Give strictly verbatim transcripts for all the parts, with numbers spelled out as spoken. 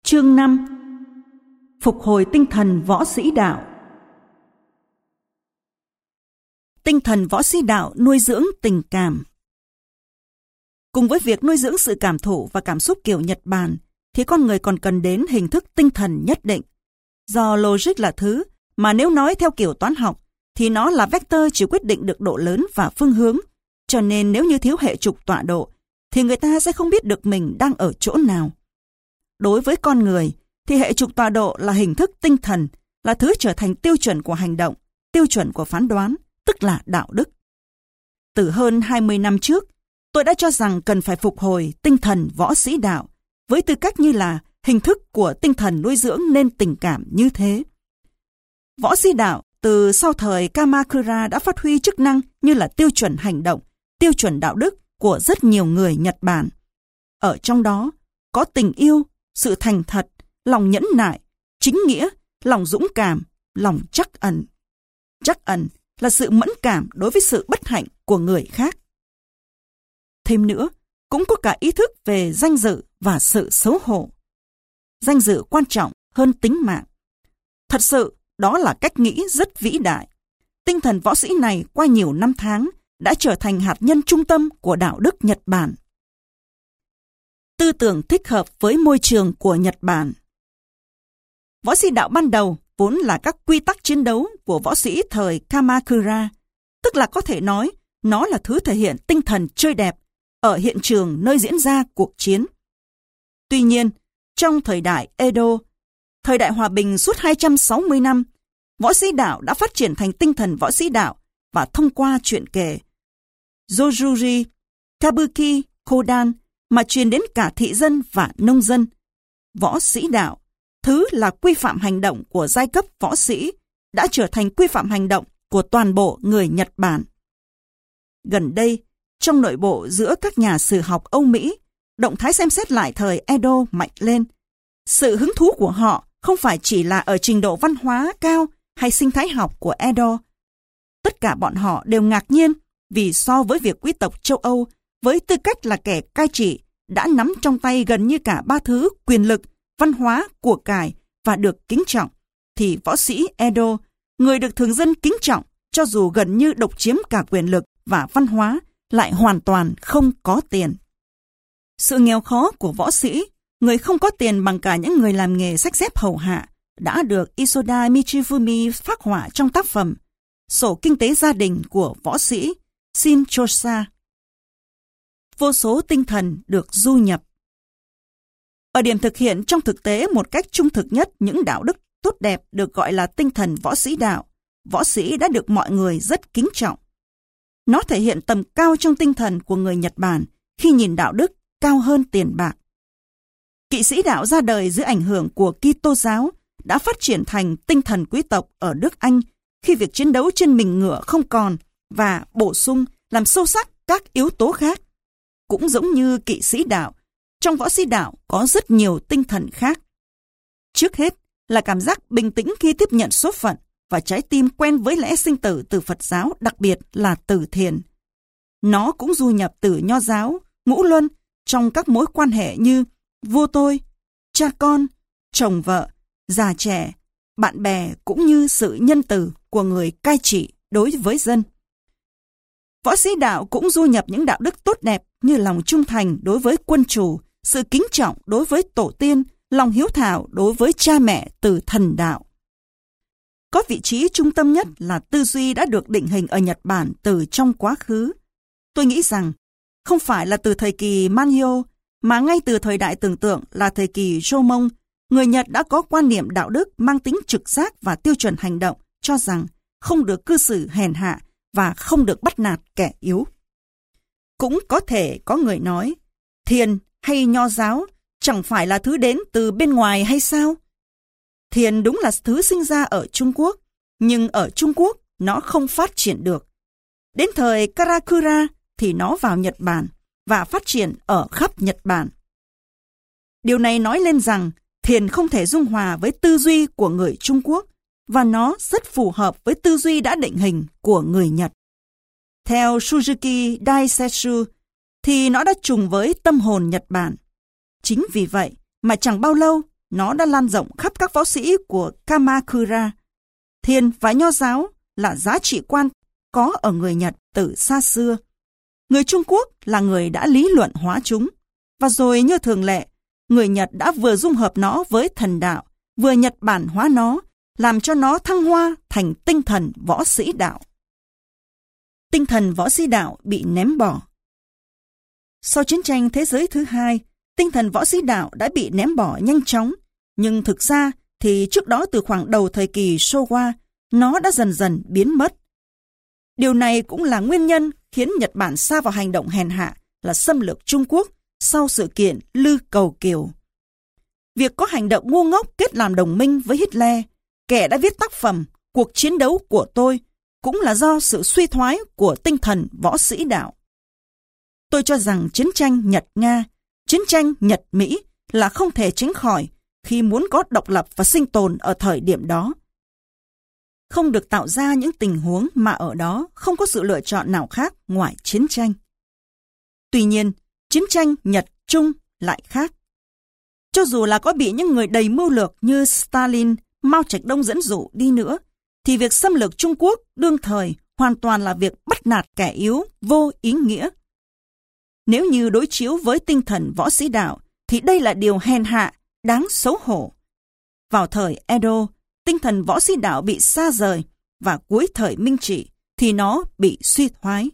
Chương năm. Phục hồi tinh thần võ sĩ đạo. Tinh thần võ sĩ đạo nuôi dưỡng tình cảm. Cùng với việc nuôi dưỡng sự cảm thụ và cảm xúc kiểu Nhật Bản, thì con người còn cần đến hình thức tinh thần nhất định. Do logic là thứ mà nếu nói theo kiểu toán học, thì nó là vector chỉ quyết định được độ lớn và phương hướng. Cho nên nếu như thiếu hệ trục tọa độ, thì người ta sẽ không biết được mình đang ở chỗ nào. Đối với con người, thì hệ trục tọa độ là hình thức tinh thần, là thứ trở thành tiêu chuẩn của hành động, tiêu chuẩn của phán đoán, tức là đạo đức. Từ hơn hai mươi năm trước, tôi đã cho rằng cần phải phục hồi tinh thần võ sĩ đạo, với tư cách như là hình thức của tinh thần nuôi dưỡng nên tình cảm như thế. Võ sĩ đạo từ sau thời Kamakura đã phát huy chức năng như là tiêu chuẩn hành động, tiêu chuẩn đạo đức của rất nhiều người Nhật Bản. Ở trong đó có tình yêu, sự thành thật, lòng nhẫn nại, chính nghĩa, lòng dũng cảm, lòng trắc ẩn. Trắc ẩn là sự mẫn cảm đối với sự bất hạnh của người khác. Thêm nữa, cũng có cả ý thức về danh dự và sự xấu hổ. Danh dự quan trọng hơn tính mạng. Thật sự, đó là cách nghĩ rất vĩ đại. Tinh thần võ sĩ này qua nhiều năm tháng đã trở thành hạt nhân trung tâm của đạo đức Nhật Bản. Tư tưởng thích hợp với môi trường của Nhật Bản. Võ sĩ đạo ban đầu vốn là các quy tắc chiến đấu của võ sĩ thời Kamakura, tức là có thể nói nó là thứ thể hiện tinh thần chơi đẹp ở hiện trường nơi diễn ra cuộc chiến. Tuy nhiên, trong thời đại Edo, thời đại hòa bình suốt hai trăm sáu mươi năm, võ sĩ đạo đã phát triển thành tinh thần võ sĩ đạo và thông qua truyện kể Jōjūri, Kabuki, Kodan mà truyền đến cả thị dân và nông dân. Võ sĩ đạo, thứ là quy phạm hành động của giai cấp võ sĩ, đã trở thành quy phạm hành động của toàn bộ người Nhật Bản. Gần đây, trong nội bộ giữa các nhà sử học Âu Mỹ, động thái xem xét lại thời Edo mạnh lên. Sự hứng thú của họ không phải chỉ là ở trình độ văn hóa cao hay sinh thái học của Edo. Tất cả bọn họ đều ngạc nhiên vì so với việc quý tộc châu Âu với tư cách là kẻ cai trị đã nắm trong tay gần như cả ba thứ quyền lực, văn hóa, của cải và được kính trọng, thì võ sĩ Edo, người được thường dân kính trọng cho dù gần như độc chiếm cả quyền lực và văn hóa, lại hoàn toàn không có tiền. Sự nghèo khó của võ sĩ, người không có tiền bằng cả những người làm nghề xách dép hầu hạ, đã được Isoda Michifumi phác họa trong tác phẩm Sổ kinh tế gia đình của võ sĩ Shinchosa. Vô số tinh thần được du nhập. Ở điểm thực hiện trong thực tế một cách trung thực nhất những đạo đức tốt đẹp được gọi là tinh thần võ sĩ đạo, võ sĩ đã được mọi người rất kính trọng. Nó thể hiện tầm cao trong tinh thần của người Nhật Bản khi nhìn đạo đức cao hơn tiền bạc. Kỵ sĩ đạo ra đời dưới ảnh hưởng của Kitô giáo đã phát triển thành tinh thần quý tộc ở nước Anh khi việc chiến đấu trên mình ngựa không còn và bổ sung làm sâu sắc các yếu tố khác. Cũng giống như kỵ sĩ đạo, trong võ sĩ đạo có rất nhiều tinh thần khác. Trước hết là cảm giác bình tĩnh khi tiếp nhận số phận và trái tim quen với lẽ sinh tử từ Phật giáo, đặc biệt là từ thiền. Nó cũng du nhập từ Nho giáo, ngũ luân trong các mối quan hệ như vua tôi, cha con, chồng vợ, già trẻ, bạn bè cũng như sự nhân từ của người cai trị đối với dân. Võ sĩ đạo cũng du nhập những đạo đức tốt đẹp như lòng trung thành đối với quân chủ, sự kính trọng đối với tổ tiên, lòng hiếu thảo đối với cha mẹ từ thần đạo. Có vị trí trung tâm nhất là tư duy đã được định hình ở Nhật Bản từ trong quá khứ. Tôi nghĩ rằng không phải là từ thời kỳ Manyō, mà ngay từ thời đại tưởng tượng là thời kỳ Jomon, người Nhật đã có quan niệm đạo đức mang tính trực giác và tiêu chuẩn hành động, cho rằng không được cư xử hèn hạ và không được bắt nạt kẻ yếu. Cũng có thể có người nói, thiền hay nho giáo chẳng phải là thứ đến từ bên ngoài hay sao? Thiền đúng là thứ sinh ra ở Trung Quốc, nhưng ở Trung Quốc nó không phát triển được. Đến thời Karakura thì nó vào Nhật Bản và phát triển ở khắp Nhật Bản. Điều này nói lên rằng thiền không thể dung hòa với tư duy của người Trung Quốc và nó rất phù hợp với tư duy đã định hình của người Nhật. Theo Suzuki Daisetsu thì nó đã trùng với tâm hồn Nhật Bản. Chính vì vậy mà chẳng bao lâu nó đã lan rộng khắp các võ sĩ của Kamakura. Thiền và nho giáo là giá trị quan có ở người Nhật từ xa xưa. Người Trung Quốc là người đã lý luận hóa chúng. Và rồi như thường lệ, người Nhật đã vừa dung hợp nó với thần đạo, vừa Nhật Bản hóa nó, làm cho nó thăng hoa thành tinh thần võ sĩ đạo. Tinh thần võ sĩ đạo bị ném bỏ. Sau chiến tranh thế giới thứ hai, tinh thần võ sĩ đạo đã bị ném bỏ nhanh chóng, nhưng thực ra thì trước đó từ khoảng đầu thời kỳ Showa, nó đã dần dần biến mất. Điều này cũng là nguyên nhân khiến Nhật Bản sa vào hành động hèn hạ là xâm lược Trung Quốc sau sự kiện Lư Cầu Kiều. Việc có hành động ngu ngốc kết làm đồng minh với Hitler, kẻ đã viết tác phẩm Cuộc chiến đấu của tôi, cũng là do sự suy thoái của tinh thần võ sĩ đạo. Tôi cho rằng chiến tranh Nhật-Nga, chiến tranh Nhật-Mỹ là không thể tránh khỏi khi muốn có độc lập và sinh tồn ở thời điểm đó. Không được tạo ra những tình huống mà ở đó không có sự lựa chọn nào khác ngoài chiến tranh. Tuy nhiên, chiến tranh Nhật-Trung lại khác. Cho dù là có bị những người đầy mưu lược như Stalin, Mao Trạch Đông dẫn dụ đi nữa, thì việc xâm lược Trung Quốc đương thời hoàn toàn là việc bắt nạt kẻ yếu, vô ý nghĩa. Nếu như đối chiếu với tinh thần võ sĩ đạo, thì đây là điều hèn hạ, đáng xấu hổ. Vào thời Edo, tinh thần võ sĩ đạo bị xa rời, và cuối thời Minh Trị thì nó bị suy thoái.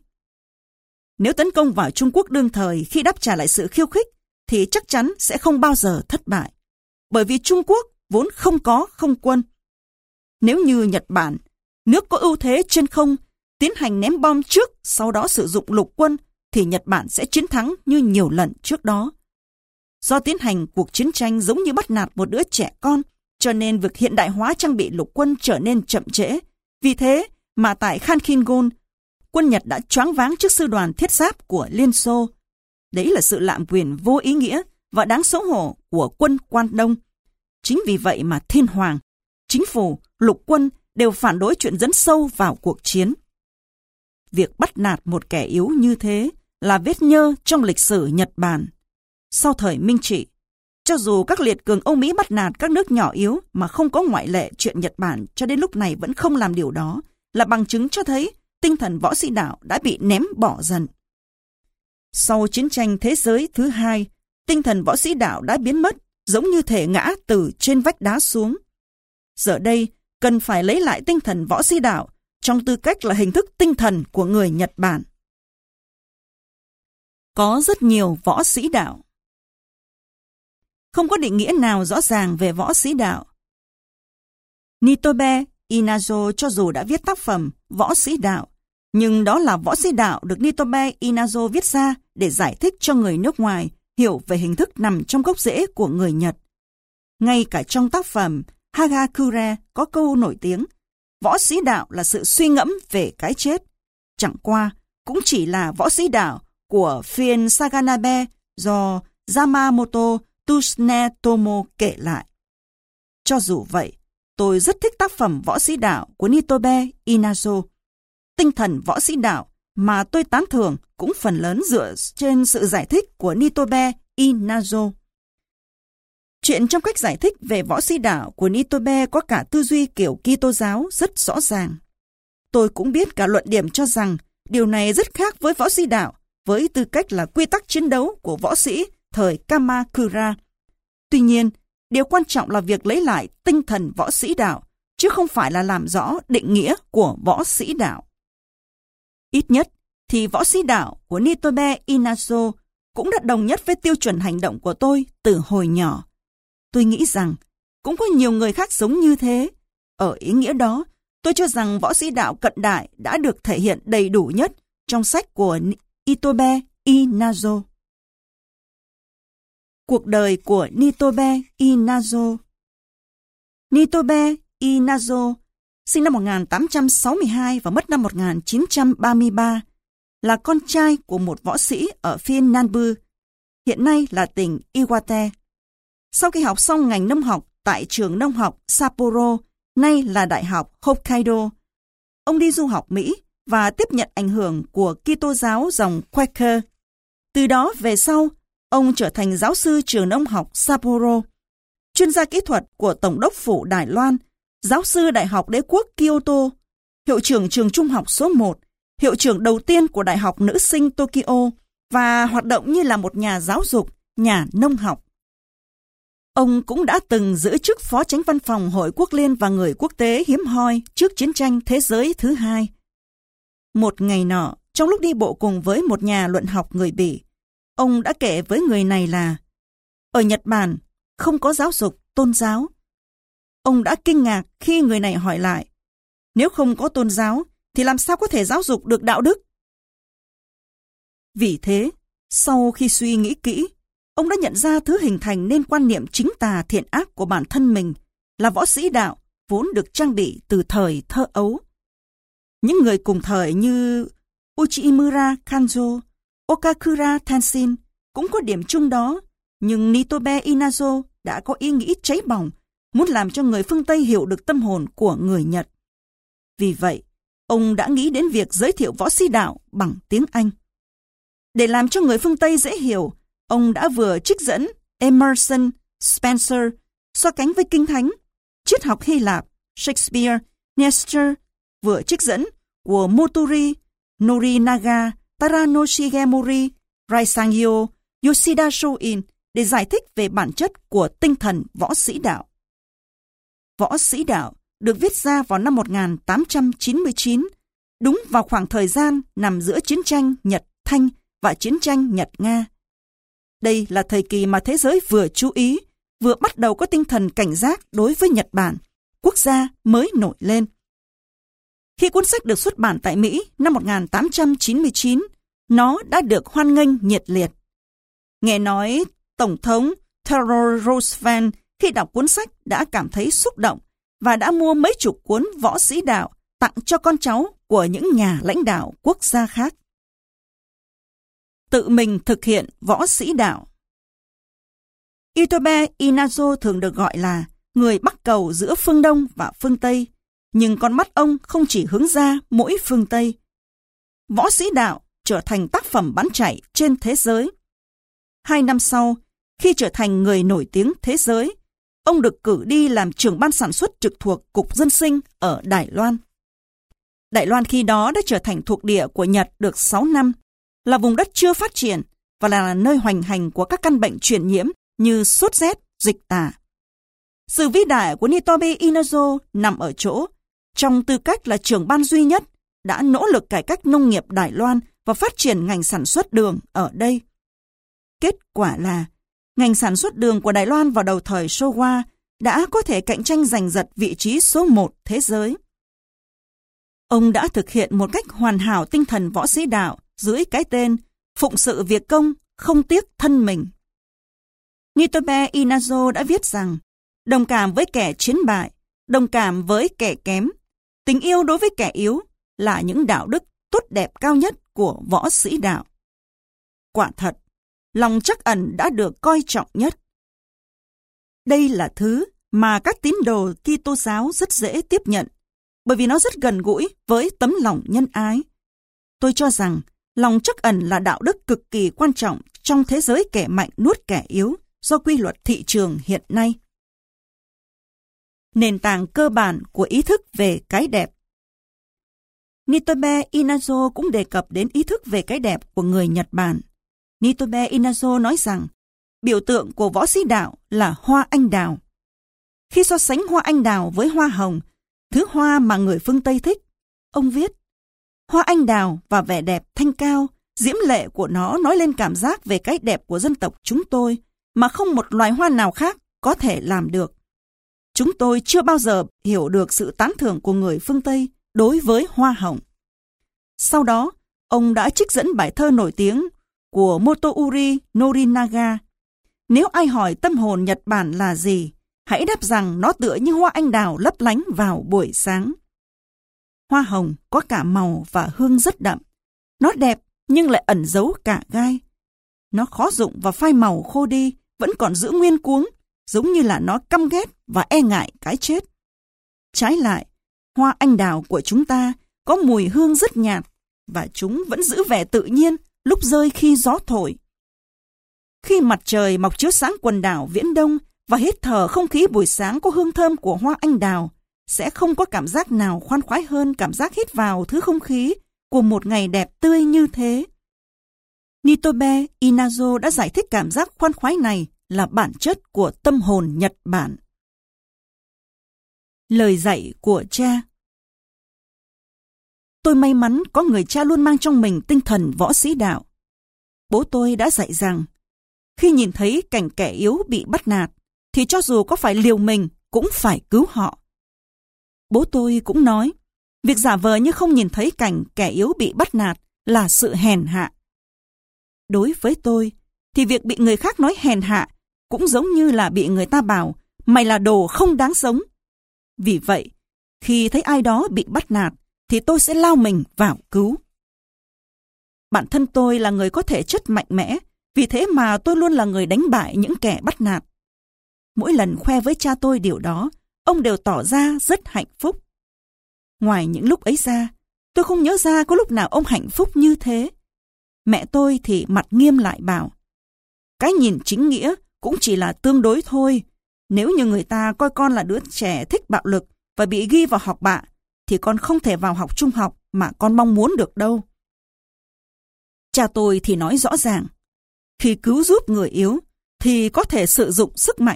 Nếu tấn công vào Trung Quốc đương thời khi đáp trả lại sự khiêu khích, thì chắc chắn sẽ không bao giờ thất bại, bởi vì Trung Quốc vốn không có không quân. Nếu như Nhật Bản, nước có ưu thế trên không, tiến hành ném bom trước, sau đó sử dụng lục quân, thì Nhật Bản sẽ chiến thắng như nhiều lần trước đó. Do tiến hành cuộc chiến tranh giống như bắt nạt một đứa trẻ con, cho nên việc hiện đại hóa trang bị lục quân trở nên chậm trễ. Vì thế mà tại Khan Kingon, quân Nhật đã choáng váng trước sư đoàn thiết giáp của Liên Xô. Đấy là sự lạm quyền vô ý nghĩa và đáng xấu hổ của quân Quan Đông. Chính vì vậy mà Thiên Hoàng, chính phủ, lục quân đều phản đối chuyện dấn sâu vào cuộc chiến. Việc bắt nạt một kẻ yếu như thế là vết nhơ trong lịch sử Nhật Bản. Sau thời Minh Trị, cho dù các liệt cường Âu Mỹ bắt nạt các nước nhỏ yếu mà không có ngoại lệ, chuyện Nhật Bản cho đến lúc này vẫn không làm điều đó, là bằng chứng cho thấy tinh thần võ sĩ đạo đã bị ném bỏ dần. Sau chiến tranh thế giới thứ hai, tinh thần võ sĩ đạo đã biến mất, giống như thể ngã từ trên vách đá xuống. Giờ đây, cần phải lấy lại tinh thần võ sĩ đạo trong tư cách là hình thức tinh thần của người Nhật Bản. Có rất nhiều võ sĩ đạo. Không có định nghĩa nào rõ ràng về võ sĩ đạo. Nitobe Inazo cho dù đã viết tác phẩm Võ sĩ đạo, nhưng đó là võ sĩ đạo được Nitobe Inazo viết ra để giải thích cho người nước ngoài hiểu về hình thức nằm trong gốc rễ của người Nhật. Ngay cả trong tác phẩm Hagakure có câu nổi tiếng, võ sĩ đạo là sự suy ngẫm về cái chết. Chẳng qua, cũng chỉ là võ sĩ đạo của phiên Saganabe do Yamamoto Tsunetomo kể lại. Cho dù vậy, tôi rất thích tác phẩm Võ sĩ đạo của Nitobe Inazo. Tinh thần võ sĩ đạo mà tôi tán thưởng cũng phần lớn dựa trên sự giải thích của Nitobe Inazo. Chuyện trong cách giải thích về võ sĩ đạo của Nitobe có cả tư duy kiểu Kitô giáo rất rõ ràng. Tôi cũng biết cả luận điểm cho rằng điều này rất khác với võ sĩ đạo, với tư cách là quy tắc chiến đấu của võ sĩ thời Kamakura. Tuy nhiên, điều quan trọng là việc lấy lại tinh thần võ sĩ đạo, chứ không phải là làm rõ định nghĩa của võ sĩ đạo. Ít nhất thì võ sĩ đạo của Nitobe Inazo cũng đã đồng nhất với tiêu chuẩn hành động của tôi từ hồi nhỏ. Tôi nghĩ rằng cũng có nhiều người khác sống như thế. Ở ý nghĩa đó, tôi cho rằng võ sĩ đạo cận đại đã được thể hiện đầy đủ nhất trong sách của Nitobe Inazo. Cuộc đời của Nitobe Inazo. Nitobe Inazo sinh năm một nghìn tám trăm sáu mươi hai và mất năm một nghìn chín trăm ba mươi ba, là con trai của một võ sĩ ở phiên Nanbu, hiện nay là tỉnh Iwate. Sau khi học xong ngành nông học tại trường nông học Sapporo, nay là Đại học Hokkaido, ông đi du học Mỹ và tiếp nhận ảnh hưởng của Kitô giáo dòng Quaker. Từ đó về sau, ông trở thành giáo sư trường nông học Sapporo. chuyên gia kỹ thuật của Tổng đốc phủ Đài Loan, giáo sư Đại học Đế quốc Kyoto, hiệu trưởng trường trung học số một, hiệu trưởng đầu tiên của Đại học Nữ sinh Tokyo và hoạt động như là một nhà giáo dục, nhà nông học. Ông cũng đã từng giữ chức phó chánh văn phòng Hội Quốc Liên và Người Quốc tế hiếm hoi trước chiến tranh thế giới thứ hai. Một ngày nọ, trong lúc đi bộ cùng với một nhà luận học người Bỉ, ông đã kể với người này là ở Nhật Bản không có giáo dục tôn giáo. Ông đã kinh ngạc khi người này hỏi lại, nếu không có tôn giáo thì làm sao có thể giáo dục được đạo đức? Vì thế, sau khi suy nghĩ kỹ, ông đã nhận ra thứ hình thành nên quan niệm chính tà thiện ác của bản thân mình là võ sĩ đạo vốn được trang bị từ thời thơ ấu. Những người cùng thời như Uchimura Kanzo, Okakura Tenshin cũng có điểm chung đó, nhưng Nitobe Inazo đã có ý nghĩ cháy bỏng, muốn làm cho người phương Tây hiểu được tâm hồn của người Nhật. Vì vậy, ông đã nghĩ đến việc giới thiệu võ sĩ đạo bằng tiếng Anh. Để làm cho người phương Tây dễ hiểu, ông đã vừa trích dẫn Emerson, Spencer, so cánh với Kinh Thánh, triết học Hy Lạp, Shakespeare, Nietzsche, vừa trích dẫn của Motori, Norinaga, Tarano Shigemori, Raisangyo, Yoshida Shoin để giải thích về bản chất của tinh thần võ sĩ đạo. Võ sĩ đạo được viết ra vào năm một nghìn tám trăm chín mươi chín, đúng vào khoảng thời gian nằm giữa chiến tranh Nhật-Thanh và chiến tranh Nhật-Nga. Đây là thời kỳ mà thế giới vừa chú ý, vừa bắt đầu có tinh thần cảnh giác đối với Nhật Bản, quốc gia mới nổi lên. Khi cuốn sách được xuất bản tại Mỹ năm một nghìn tám trăm chín mươi chín, nó đã được hoan nghênh nhiệt liệt. Nghe nói Tổng thống Theodore Roosevelt khi đọc cuốn sách đã cảm thấy xúc động và đã mua mấy chục cuốn võ sĩ đạo tặng cho con cháu của những nhà lãnh đạo quốc gia khác. Tự mình thực hiện võ sĩ đạo. Itobe Inazo thường được gọi là người bắc cầu giữa phương Đông và phương Tây, nhưng con mắt ông không chỉ hướng ra mỗi phương Tây. Võ sĩ đạo trở thành tác phẩm bán chạy trên thế giới. Hai năm sau, khi trở thành người nổi tiếng thế giới, ông được cử đi làm trưởng ban sản xuất trực thuộc Cục Dân sinh ở Đài Loan. Đài Loan khi đó đã trở thành thuộc địa của Nhật được sáu năm, là vùng đất chưa phát triển và là nơi hoành hành của các căn bệnh truyền nhiễm như sốt rét, dịch tả. Sự vĩ đại của Nitobe Inazo nằm ở chỗ, trong tư cách là trưởng ban duy nhất, đã nỗ lực cải cách nông nghiệp Đài Loan và phát triển ngành sản xuất đường ở đây. Kết quả là, ngành sản xuất đường của Đài Loan vào đầu thời Showa đã có thể cạnh tranh giành giật vị trí số một thế giới. Ông đã thực hiện một cách hoàn hảo tinh thần võ sĩ đạo dưới cái tên phụng sự việc công, không tiếc thân mình. Nitobe Inazo đã viết rằng, đồng cảm với kẻ chiến bại, đồng cảm với kẻ kém, tình yêu đối với kẻ yếu là những đạo đức tốt đẹp cao nhất của võ sĩ đạo. Quả thật, lòng trắc ẩn đã được coi trọng nhất. Đây là thứ mà các tín đồ Kitô giáo rất dễ tiếp nhận, bởi vì nó rất gần gũi với tấm lòng nhân ái. Tôi cho rằng lòng trắc ẩn là đạo đức cực kỳ quan trọng trong thế giới kẻ mạnh nuốt kẻ yếu do quy luật thị trường hiện nay. Nền tảng cơ bản của ý thức về cái đẹp. Nitobe Inazo cũng đề cập đến ý thức về cái đẹp của người Nhật Bản. Nitobe Inazo nói rằng, biểu tượng của võ sĩ đạo là hoa anh đào. Khi so sánh hoa anh đào với hoa hồng, thứ hoa mà người phương Tây thích, ông viết, hoa anh đào và vẻ đẹp thanh cao, diễm lệ của nó nói lên cảm giác về cái đẹp của dân tộc chúng tôi, mà không một loài hoa nào khác có thể làm được. Chúng tôi chưa bao giờ hiểu được sự tán thưởng của người phương Tây đối với hoa hồng. Sau đó, ông đã trích dẫn bài thơ nổi tiếng của Motoori Norinaga. Nếu ai hỏi tâm hồn Nhật Bản là gì, hãy đáp rằng nó tựa như hoa anh đào lấp lánh vào buổi sáng. Hoa hồng có cả màu và hương rất đậm. Nó đẹp nhưng lại ẩn giấu cả gai. Nó khó dụng và phai màu khô đi, vẫn còn giữ nguyên cuống, giống như là nó căm ghét và e ngại cái chết. Trái lại, hoa anh đào của chúng ta có mùi hương rất nhạt và chúng vẫn giữ vẻ tự nhiên lúc rơi khi gió thổi. Khi mặt trời mọc chiếu sáng quần đảo Viễn Đông và hít thở không khí buổi sáng có hương thơm của hoa anh đào, sẽ không có cảm giác nào khoan khoái hơn cảm giác hít vào thứ không khí của một ngày đẹp tươi như thế. Nitobe Inazo đã giải thích cảm giác khoan khoái này là bản chất của tâm hồn Nhật Bản. Lời dạy của cha. Tôi may mắn có người cha luôn mang trong mình tinh thần võ sĩ đạo. Bố tôi đã dạy rằng, khi nhìn thấy cảnh kẻ yếu bị bắt nạt, thì cho dù có phải liều mình cũng phải cứu họ. Bố tôi cũng nói, việc giả vờ như không nhìn thấy cảnh kẻ yếu bị bắt nạt là sự hèn hạ. Đối với tôi, thì việc bị người khác nói hèn hạ cũng giống như là bị người ta bảo mày là đồ không đáng sống. Vì vậy, khi thấy ai đó bị bắt nạt, thì tôi sẽ lao mình vào cứu. Bản thân tôi là người có thể chất mạnh mẽ, vì thế mà tôi luôn là người đánh bại những kẻ bắt nạt. Mỗi lần khoe với cha tôi điều đó, ông đều tỏ ra rất hạnh phúc. Ngoài những lúc ấy ra, tôi không nhớ ra có lúc nào ông hạnh phúc như thế. Mẹ tôi thì mặt nghiêm lại bảo, cái nhìn chính nghĩa cũng chỉ là tương đối thôi. Nếu như người ta coi con là đứa trẻ thích bạo lực và bị ghi vào học bạ, thì con không thể vào học trung học mà con mong muốn được đâu. Cha tôi thì nói rõ ràng, khi cứu giúp người yếu thì có thể sử dụng sức mạnh.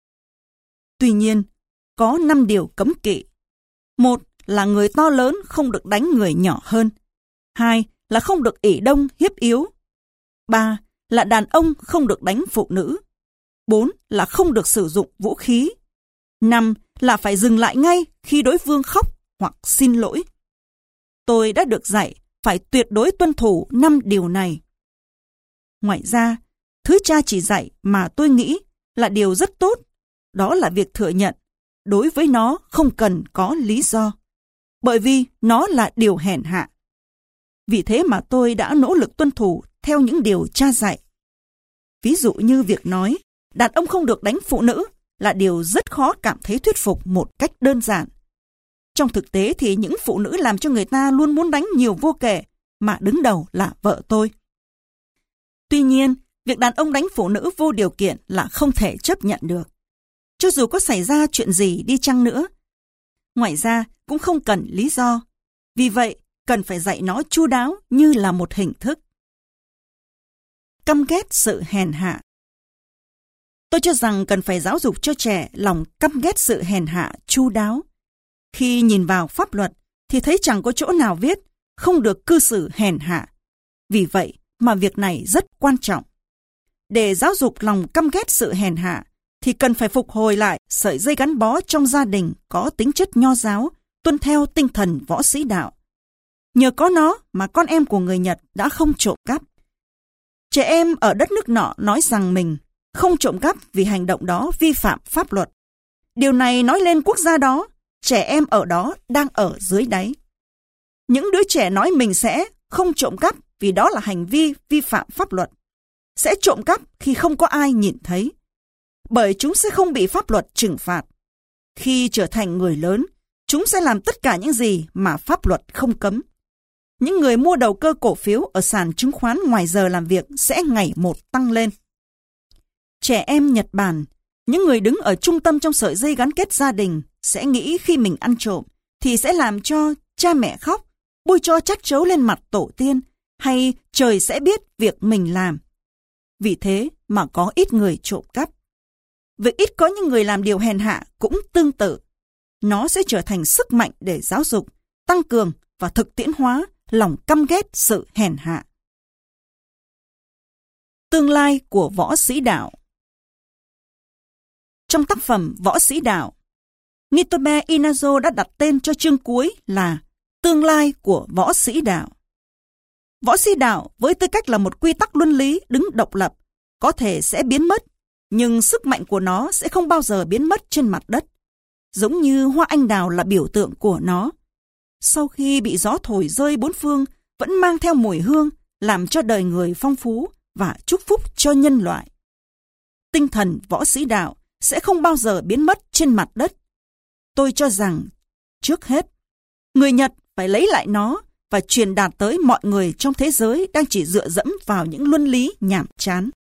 Tuy nhiên, có năm điều cấm kỵ. Một là người to lớn không được đánh người nhỏ hơn. Hai là không được ỷ đông hiếp yếu. Ba là đàn ông không được đánh phụ nữ. Bốn là không được sử dụng vũ khí. Năm là phải dừng lại ngay khi đối phương khóc hoặc xin lỗi. Tôi đã được dạy phải tuyệt đối tuân thủ năm điều này. Ngoài ra, thứ cha chỉ dạy mà tôi nghĩ là điều rất tốt, đó là việc thừa nhận đối với nó không cần có lý do, bởi vì nó là điều hèn hạ. Vì thế mà tôi đã nỗ lực tuân thủ theo những điều cha dạy. Ví dụ như việc nói đàn ông không được đánh phụ nữ là điều rất khó cảm thấy thuyết phục một cách đơn giản. Trong thực tế thì những phụ nữ làm cho người ta luôn muốn đánh nhiều vô kể, mà đứng đầu là vợ tôi. Tuy nhiên, việc đàn ông đánh phụ nữ vô điều kiện là không thể chấp nhận được. Cho dù có xảy ra chuyện gì đi chăng nữa. Ngoài ra, cũng không cần lý do. Vì vậy, cần phải dạy nó chu đáo như là một hình thức. Căm ghét sự hèn hạ. Tôi cho rằng cần phải giáo dục cho trẻ lòng căm ghét sự hèn hạ chu đáo. Khi nhìn vào pháp luật thì thấy chẳng có chỗ nào viết không được cư xử hèn hạ. Vì vậy mà việc này rất quan trọng. Để giáo dục lòng căm ghét sự hèn hạ thì cần phải phục hồi lại sợi dây gắn bó trong gia đình có tính chất nho giáo, tuân theo tinh thần võ sĩ đạo. Nhờ có nó mà con em của người Nhật đã không trộm cắp. Trẻ em ở đất nước nọ nói rằng mình không trộm cắp vì hành động đó vi phạm pháp luật. Điều này nói lên quốc gia đó, trẻ em ở đó đang ở dưới đáy. Những đứa trẻ nói mình sẽ không trộm cắp vì đó là hành vi vi phạm pháp luật, sẽ trộm cắp khi không có ai nhìn thấy, bởi chúng sẽ không bị pháp luật trừng phạt. Khi trở thành người lớn, chúng sẽ làm tất cả những gì mà pháp luật không cấm. Những người mua đầu cơ cổ phiếu ở sàn chứng khoán ngoài giờ làm việc sẽ ngày một tăng lên. Trẻ em Nhật Bản, những người đứng ở trung tâm trong sợi dây gắn kết gia đình, sẽ nghĩ khi mình ăn trộm thì sẽ làm cho cha mẹ khóc, bôi cho trách trấu lên mặt tổ tiên, hay trời sẽ biết việc mình làm. Vì thế mà có ít người trộm cắp. Việc ít có những người làm điều hèn hạ cũng tương tự. Nó sẽ trở thành sức mạnh để giáo dục, tăng cường và thực tiễn hóa lòng căm ghét sự hèn hạ. Tương lai của võ sĩ đạo. Trong tác phẩm Võ sĩ đạo, Nitobe Inazo đã đặt tên cho chương cuối là Tương lai của võ sĩ đạo. Võ sĩ đạo với tư cách là một quy tắc luân lý đứng độc lập, có thể sẽ biến mất, nhưng sức mạnh của nó sẽ không bao giờ biến mất trên mặt đất. Giống như hoa anh đào là biểu tượng của nó. Sau khi bị gió thổi rơi bốn phương, vẫn mang theo mùi hương, làm cho đời người phong phú và chúc phúc cho nhân loại. Tinh thần võ sĩ đạo sẽ không bao giờ biến mất trên mặt đất. Tôi cho rằng, trước hết, người Nhật phải lấy lại nó và truyền đạt tới mọi người trong thế giới đang chỉ dựa dẫm vào những luân lý nhàm chán.